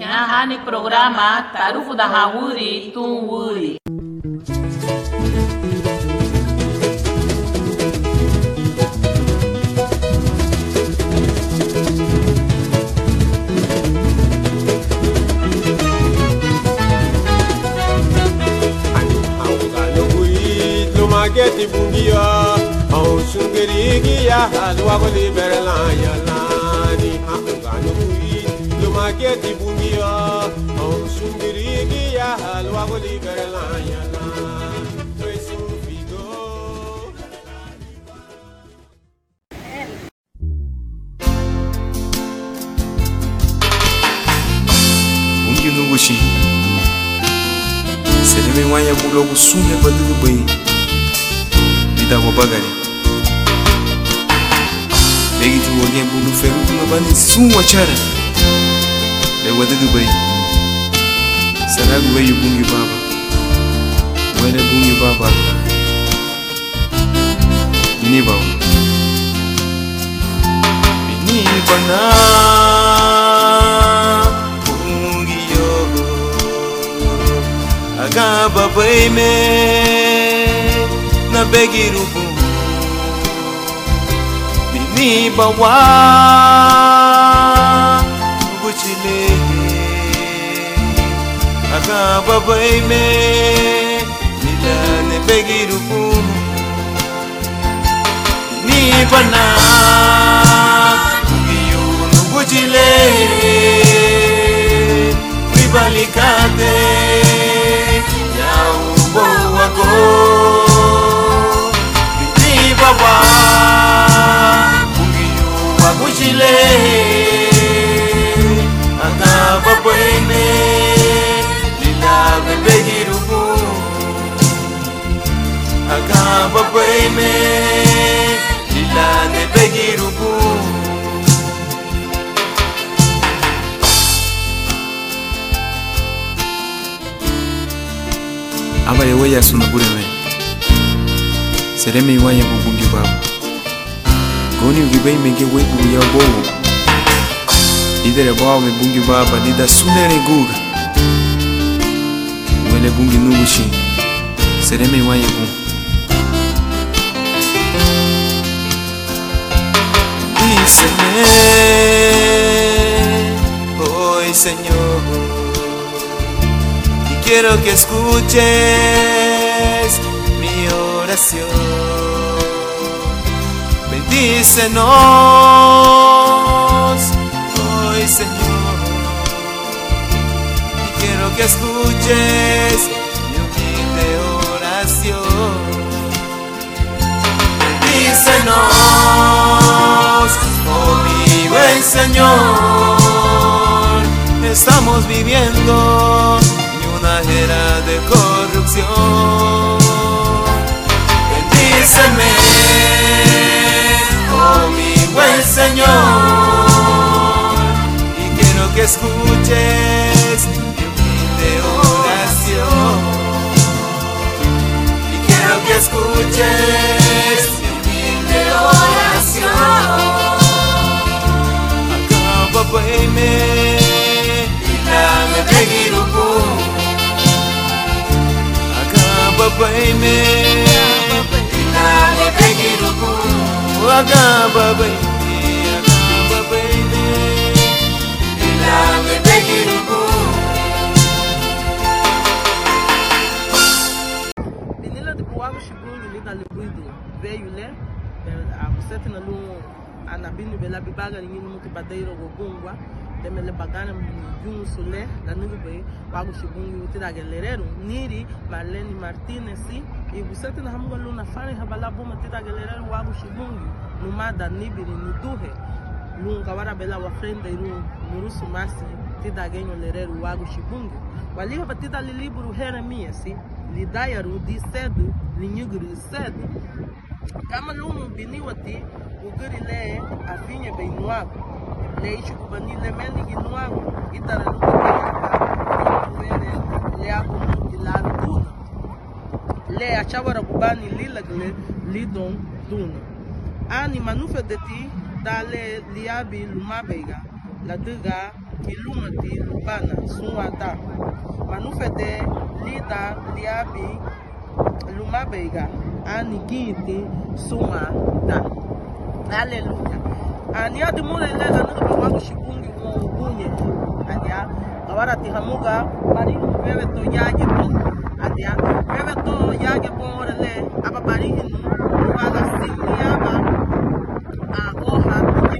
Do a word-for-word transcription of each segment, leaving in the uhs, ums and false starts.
Nyaha ni programa Tarufu da Hawuri Tunwuri. Mageti bungia, au sungeri ya halwa goli berla ya lani. Angano kui, lo mageti bungia, au sungeri ya halwa goli berla ya lani. Toi sufigo. Bungi nungushi, sereme wanya bulo kusune badu bai. Dago bagari Begi tu wage bulu feru kuma bani suwa chara Le wadagu bai Saragu bai bungi baba Wele bungi baba Bini baba Bini bana Bungi yo Aga babai me na begirubu Bini bawa Buchile Aka babai me Nila ne begirubu Bini bana Bugiyu no buchile Wibalikate Yau boa go Baba, bungiyu wakuchile, akaba bwene, lila bebegirubu, akaba bwene, lila bebegirubu. Aba yewe ya sunabure me. Sereme iwanya bungi baba Goni ugibai mege wetu ya bowo Idere bawa me bungi baba Nida sunere guga Mwele bungi nugushi Sereme iwanya bungi Díseme Hoy Señor Y quiero que escuches mi oración Bendícenos hoy, Señor, y quiero que escuches mi humilde oración. Bendícenos, oh mi buen Señor, estamos viviendo en una era de corrupción. Bendíceme, oh mi buen Señor, y quiero que escuches mi humilde oración. Y quiero que escuches mi humilde oración. Acaba baime, ilame begirubu. Acaba baime, ilame begirubu. Agaba baby, agaba baby, ilame begirubu. Menina de Puago Shibungi lida libuido veio lhe a você tem no anabini bela bibaga ninguém muito badeiro gogungwa demele bagana mjun sole da nugu be Puago Shibungi utira galerero niri Marlene Martinez e você tem na hamga luna fare habala boma tira galerero Puago Shibungi numa da nibiri nuduhe lunga wara bela wa frente iru murusu masi tida ganho lerero Puago Shibungi wali haba tida libro Jeremias si lidayaru di cedo linyuguru cedo kama lumu biniwati uguri le afinha bem nuago le ichu kubani le mendi ginuago itara lumu le abu ilaru tuna le achawara kubani lila gle lidon tuna ani manufa de ti dale liabi lumabega la duga iluma ti lubana sunwata manufete lida liabi luma beiga ani giti suma da. Haleluya. Ani adi mule lela nuka wangu shikungi ugunye adia awara ti hamuga bari wewe to yage to adia wewe to yage borele aba bari hinu wala sini aba a oha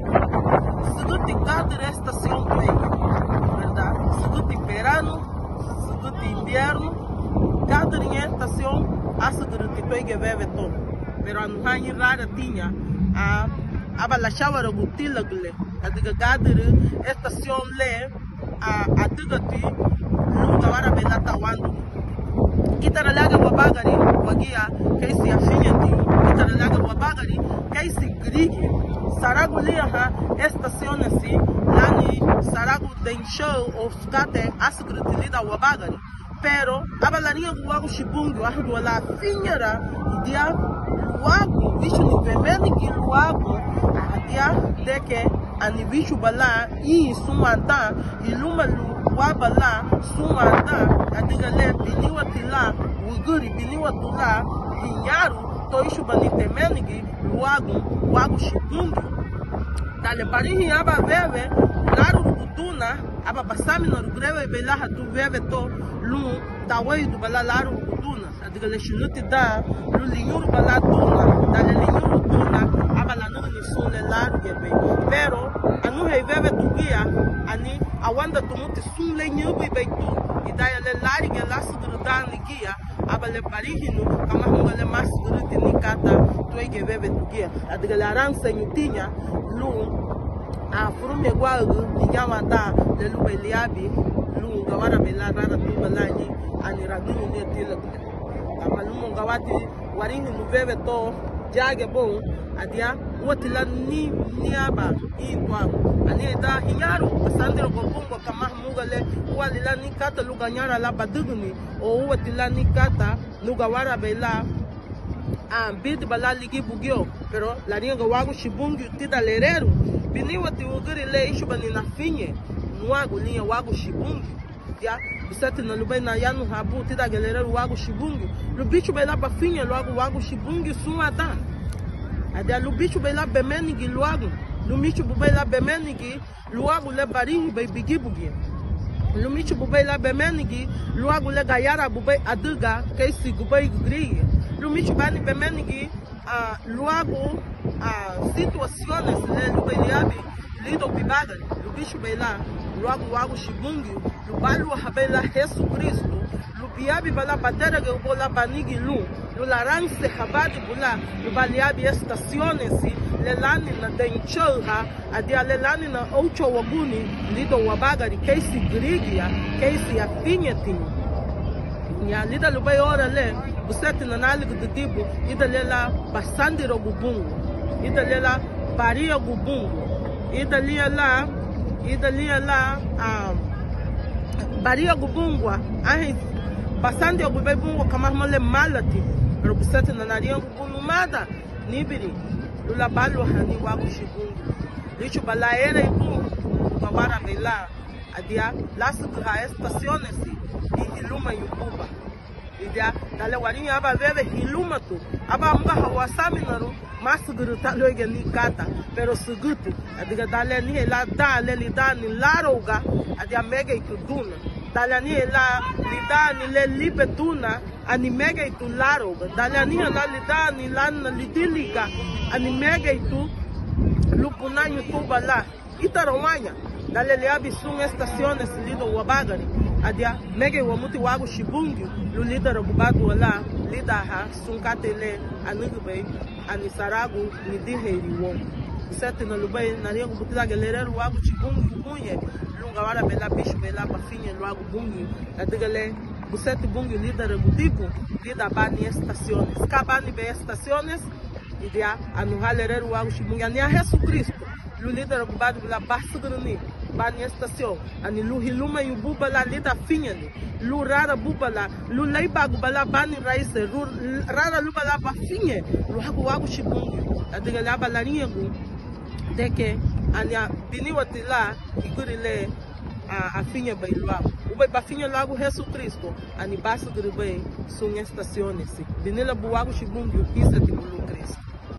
suduti cada estação play, verdade? Suduti verano, suduti inverno, cada estação a suduti pega bebe todo. Pero anu hanyi rara tinha a aba la shawara gutila gule, adiga cada estação le a adiga ti luga wara belata wandu. Kita nalaga wabagari wagia kaisi afinity, kita nalaga wabagari kaisi grigi. Saragu liha estaciona si lani saragu deixou ou skate asgrutilida wabagari pero abalarinha guago shibungu ahu la finhara dia luago bicho ni pemeni ki luago dia deke ani bicho bala i sumanta iluma luabala sumanta adiga le biniwa tila uguri biniwa tula vinharu toisho banite menigi luago wago shibungu dale parihi aba veve laru kutuna aba basami na rugreve belaha tu veve to lu tawai du bala laru kutuna adiga le shinuti da lu linyuru bala tuna dale linyuru tuna aba la nuni sune laru gebe pero anu hei veve tugia ani awanda tumuti sule nyubi beitu idaya le lari ge lasu grudan ligia aba le parihinu kama hunga le mas gruti nikata tuege veve tugia adiga la ransa nyutinya lu a furume gwagu nyama da le lu beliabi lu gawara bela rara tu balani ani radunu ne tila kama lu gawati warini nu veve to jage bon adia wotila ni niaba itwa ani da hinyaru asandro gobungo kama mugale walila ni kata lu ganyara la badugni o wotila ni kata lu gawara bela a bid bala ligi bugyo pero la ringa wagu shibungu tida lerero biniwa ti uguri le ishu bani na finye nuagu linha wagu shibungu ya bisati na lubai na yanu habu tida lerero wagu shibungu lu bicho bela ba finye logo wagu shibungu suata adia lu bicho bela bemenigi luagu lu micho bela bemenigi luagu le baringi be bigi bugi lu micho bela bemenigi luagu le gayara bubai aduga kaisi gubai gri Lumichu bani bemenigi a luago a situações le lubeliabi lido bibagari lubichu bela luago wago shibungi lubalu habela Jesus Cristo lubiabi bala batera ge bola banigi lu lularance habadi bula lubaliabi estaciones le lani na denchoha adia le lani na ocho waguni lido wabagari kaisi grigia kaisi afinity ya lida lubai ora le busete na nali kutibu ida lela basandi ro gubungu ida lela baria gubungu ida lela ida lela um baria gubungwa ahi basandi gubai bungu kama mole malati ro busete na nali gubungu mada nibiri lula balu hani wagu shibungu licho balaere ibu kawara bela adia lasu ha estaciones e iluma yukuba idia dale warinha aba veve hiluma tu aba mga hawasami naru masuguru taloge ni kata pero sugutu adiga dale ni la dale li dani laroga adia mega ituduna dale ni la li dani le libetuna ani mega itu laroga dale ni la li dani lan lidiliga ani mega itu lupuna yutuba la itaromanya dale le abisun estaciones lido wabagari adia mege wa muti wagu shibungi lu lidera bubatu wala lidaha sunkatele anugbe anisaragu ni diheri wo sete na lubai na riego butida gelereru wagu shibungi bunye lunga wala bela bishu bela bafinye wagu bungi adigale busete bungi lidera budiku lida bani estaciones kabani be estaciones idia anuhalereru wagu shibungi ania Jesus Cristo lu lidera bubatu la basgruni bani estação ani lu hiluma yu bubala lida finhani lu rara bubala lu leiba bala bani raise rara lu bala ba finhe lu hagu wagu shibungu adiga la balarinha gu deke ania biniwati la igurile a a finha bai logo o bai ba finha logo Jesus Cristo ani basta de bai sunha estaciones binila buago shibungu pisa de bulu